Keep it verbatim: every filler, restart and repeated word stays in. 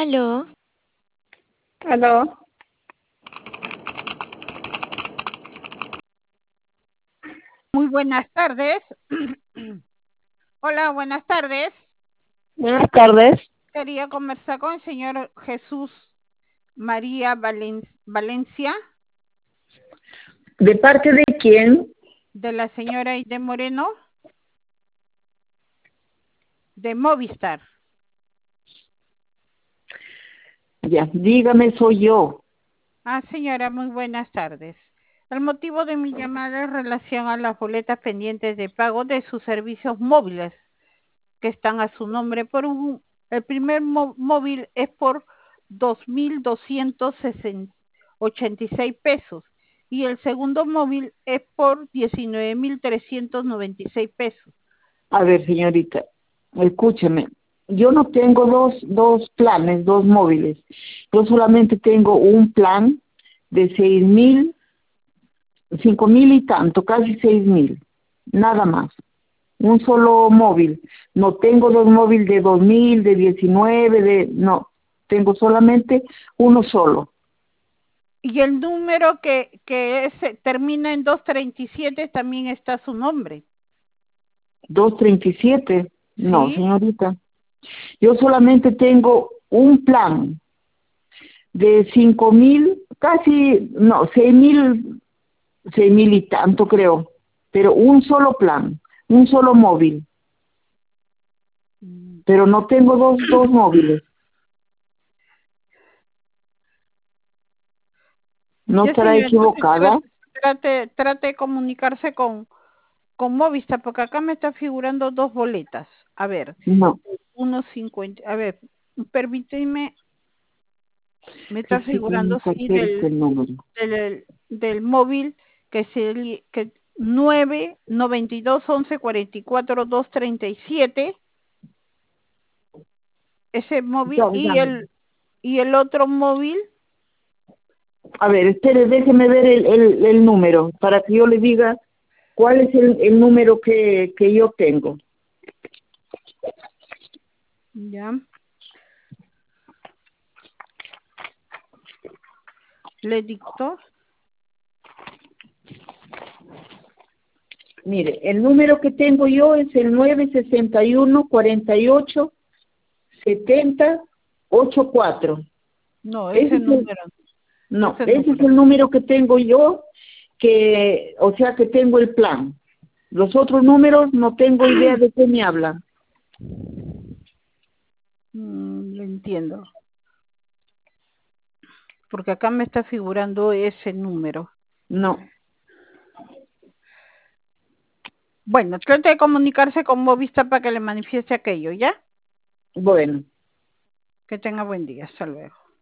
Aló. Aló. Muy buenas tardes. Hola, buenas tardes. Buenas tardes. Quería conversar con el señor Jesús María Valen Valencia. ¿De parte de quién? De la señora Aide Moreno. De Movistar. Ya, dígame, soy yo. Ah, señora, muy buenas tardes. El motivo de mi llamada es en relación a las boletas pendientes de pago de sus servicios móviles que están a su nombre. Por un, el primer móvil es por dos mil doscientos ochenta y seis pesos y el segundo móvil es por diecinueve mil trescientos noventa y seis pesos. A ver, señorita, escúcheme. Yo no tengo dos, dos planes, dos móviles. Yo solamente tengo un plan de seis mil, cinco mil y tanto, casi seis mil. Nada más. Un solo móvil. No tengo dos móviles de dos mil, de diecinueve, de... No, tengo solamente uno solo. Y el número que, que es, termina en doscientos treinta y siete también está su nombre. ¿doscientos treinta y siete? No, ¿Sí? señorita. Yo solamente tengo un plan de cinco mil, casi, no, seis mil, seis mil y tanto creo, pero un solo plan, un solo móvil. Pero no tengo dos, dos móviles. ¿No Ya, estará señor, entonces equivocada? trate, trate, trate de comunicarse con, con Movistar, porque acá me está figurando dos boletas. A ver, No. uno cincuenta. A ver, permíteme, me está Sí, sí, figurando, permita sí, hacer del, el número. del, del móvil que es el que nueve noventa y dos once cuarenta y cuatro dos treinta y siete. Ese móvil Ya, y dígame. el, y el otro móvil. A ver, espere, déjeme ver el, el, el número para que yo le diga cuál es el, el número que, que yo tengo. Ya. Le dicto. Mire, el número que tengo yo es el nueve sesenta y uno cuarenta y ocho setenta ochenta y cuatro. No, Ese ese es el, número. no, Ese ese es número. el número que tengo yo, que, o sea que tengo el plan. Los otros números no tengo idea de qué me hablan. Mm, lo entiendo. Porque acá me está figurando ese número. No. Bueno, trate de comunicarse con Movistar para que le manifieste aquello, ¿ya? Bueno. Que tenga buen día. Hasta luego.